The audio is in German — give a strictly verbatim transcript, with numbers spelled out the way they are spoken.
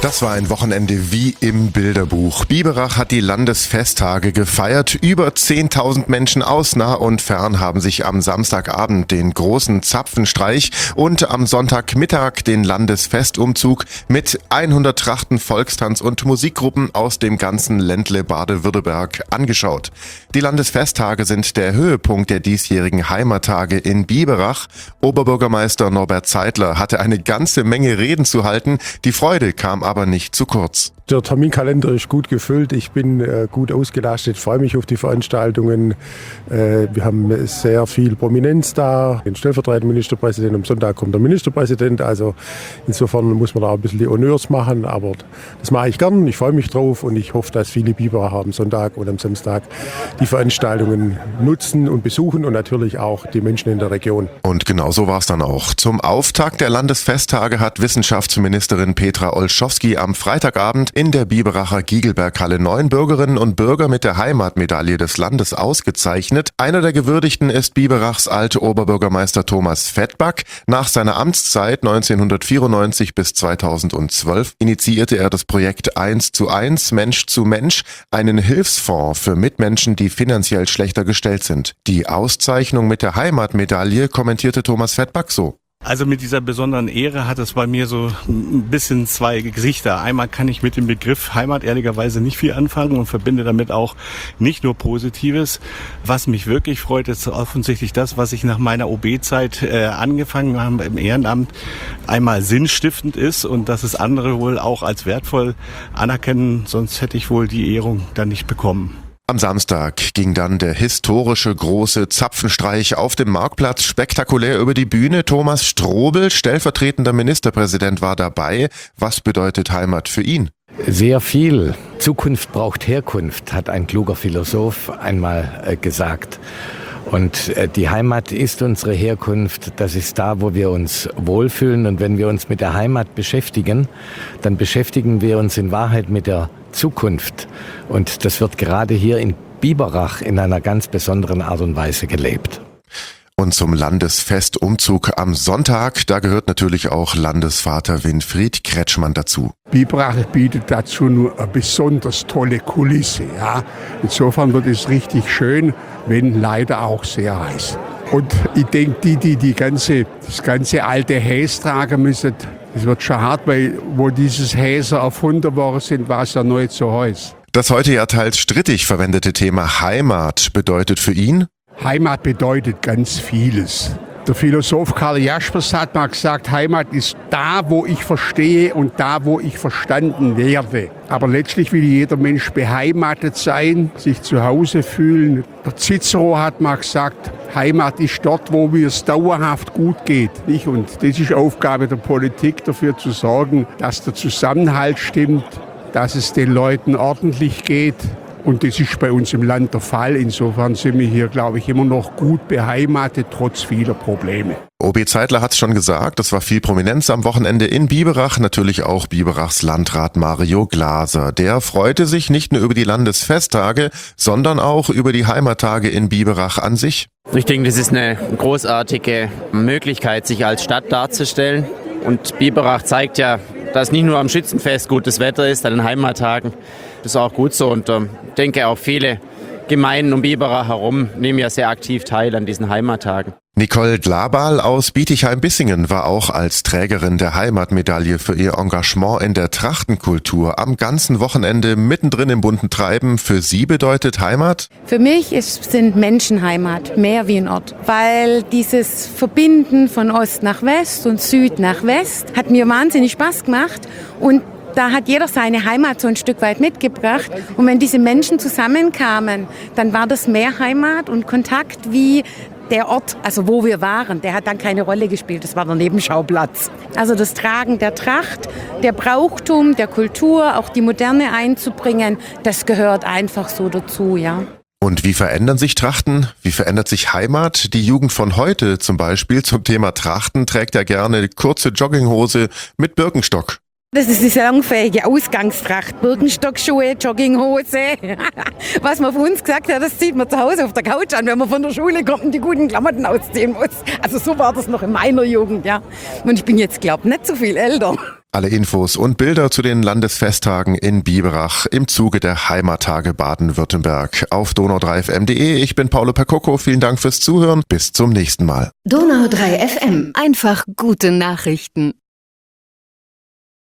Das war ein Wochenende wie im Bilderbuch. Biberach hat die Landesfesttage gefeiert. Über zehntausend Menschen aus nah und fern haben sich am Samstagabend den großen Zapfenstreich und am Sonntagmittag den Landesfestumzug mit hundert Trachten, Volkstanz und Musikgruppen aus dem ganzen Ländle Baden-Württemberg angeschaut. Die Landesfesttage sind der Höhepunkt der diesjährigen Heimattage in Biberach. Oberbürgermeister Norbert Zeitler hatte eine ganze Menge Reden zu halten. Die Freude kam aber nicht zu kurz. Der Terminkalender ist gut gefüllt. Ich bin äh, gut ausgelastet, freue mich auf die Veranstaltungen. Äh, wir haben sehr viel Prominenz da. Den stellvertretenden Ministerpräsidenten, am Sonntag kommt der Ministerpräsident. Also insofern muss man da ein bisschen die Honneurs machen. Aber das mache ich gern. Ich freue mich drauf und ich hoffe, dass viele Biberacher am Sonntag und am Samstag die Veranstaltungen nutzen und besuchen und natürlich auch die Menschen in der Region. Und genau so war es dann auch. Zum Auftakt der Landesfesttage hat Wissenschaftsministerin Petra Olschowski am Freitagabend in der Biberacher Giegelberghalle neun Bürgerinnen und Bürger mit der Heimatmedaille des Landes ausgezeichnet. Einer der Gewürdigten ist Biberachs alte Oberbürgermeister Thomas Fettback. Nach seiner Amtszeit neunzehnhundertvierundneunzig bis zweitausendzwölf initiierte er das Projekt eins zu eins Mensch zu Mensch, einen Hilfsfonds für Mitmenschen, die finanziell schlechter gestellt sind. Die Auszeichnung mit der Heimatmedaille kommentierte Thomas Fettback so. Also mit dieser besonderen Ehre hat es bei mir so ein bisschen zwei Gesichter. Einmal kann ich mit dem Begriff Heimat ehrlicherweise nicht viel anfangen und verbinde damit auch nicht nur Positives. Was mich wirklich freut, ist offensichtlich das, was ich nach meiner O B-Zeit äh, angefangen habe im Ehrenamt, einmal sinnstiftend ist und dass es andere wohl auch als wertvoll anerkennen, sonst hätte ich wohl die Ehrung dann nicht bekommen. Am Samstag ging dann der historische große Zapfenstreich auf dem Marktplatz spektakulär über die Bühne. Thomas Strobel, stellvertretender Ministerpräsident, war dabei. Was bedeutet Heimat für ihn? Sehr viel. Zukunft braucht Herkunft, hat ein kluger Philosoph einmal äh, gesagt. Und äh, die Heimat ist unsere Herkunft. Das ist da, wo wir uns wohlfühlen. Und wenn wir uns mit der Heimat beschäftigen, dann beschäftigen wir uns in Wahrheit mit der Zukunft. Und das wird gerade hier in Biberach in einer ganz besonderen Art und Weise gelebt. Und zum Landesfestumzug am Sonntag, da gehört natürlich auch Landesvater Winfried Kretschmann dazu. Biberach bietet dazu nur eine besonders tolle Kulisse. Ja. Insofern wird es richtig schön, wenn leider auch sehr heiß. Und ich denke, die, die, die ganze, das ganze alte Häs tragen müssen, das wird schon hart, weil wo dieses Häser erfunden worden sind, war es ja noch nicht so heiß. Das heute ja teils strittig verwendete Thema Heimat bedeutet für ihn? Heimat bedeutet ganz vieles. Der Philosoph Karl Jaspers hat mal gesagt, Heimat ist da, wo ich verstehe und da, wo ich verstanden werde. Aber letztlich will jeder Mensch beheimatet sein, sich zu Hause fühlen. Der Cicero hat mal gesagt, Heimat ist dort, wo mir es dauerhaft gut geht. Nicht? Und das ist Aufgabe der Politik, dafür zu sorgen, dass der Zusammenhalt stimmt, dass es den Leuten ordentlich geht. Und das ist bei uns im Land der Fall. Insofern sind wir hier, glaube ich, immer noch gut beheimatet, trotz vieler Probleme. O B Zeitler hat es schon gesagt, es war viel Prominenz am Wochenende in Biberach, natürlich auch Biberachs Landrat Mario Glaser. Der freute sich nicht nur über die Landesfesttage, sondern auch über die Heimattage in Biberach an sich. Ich denke, das ist eine großartige Möglichkeit, sich als Stadt darzustellen. Und Biberach zeigt ja, dass nicht nur am Schützenfest gutes Wetter ist, an den Heimattagen. Das ist auch gut so und ich ähm, denke auch viele Gemeinden um Biberach herum nehmen ja sehr aktiv teil an diesen Heimattagen. Nicole Glabal aus Bietigheim-Bissingen war auch als Trägerin der Heimatmedaille für ihr Engagement in der Trachtenkultur am ganzen Wochenende mittendrin im bunten Treiben. Für sie bedeutet Heimat? Für mich ist, sind Menschen Heimat, mehr wie ein Ort. Weil dieses Verbinden von Ost nach West und Süd nach West hat mir wahnsinnig Spaß gemacht und da hat jeder seine Heimat so ein Stück weit mitgebracht. Und wenn diese Menschen zusammenkamen, dann war das mehr Heimat und Kontakt wie der Ort, also wo wir waren. Der hat dann keine Rolle gespielt, das war der Nebenschauplatz. Also das Tragen der Tracht, der Brauchtum, der Kultur, auch die Moderne einzubringen, das gehört einfach so dazu, ja. Und wie verändern sich Trachten? Wie verändert sich Heimat? Die Jugend von heute zum Beispiel zum Thema Trachten trägt ja gerne kurze Jogginghose mit Birkenstock. Das ist die salonfähige Ausgangstracht. Birkenstockschuhe, Jogginghose. Was man von uns gesagt hat, das zieht man zu Hause auf der Couch an, wenn man von der Schule kommt und die guten Klamotten ausziehen muss. Also so war das noch in meiner Jugend, ja. Und ich bin jetzt, glaube ich, nicht so viel älter. Alle Infos und Bilder zu den Landesfesttagen in Biberach im Zuge der Heimattage Baden-Württemberg auf donau drei F M punkt de. Ich bin Paolo Percocco, vielen Dank fürs Zuhören. Bis zum nächsten Mal. Donau drei F M. Einfach gute Nachrichten.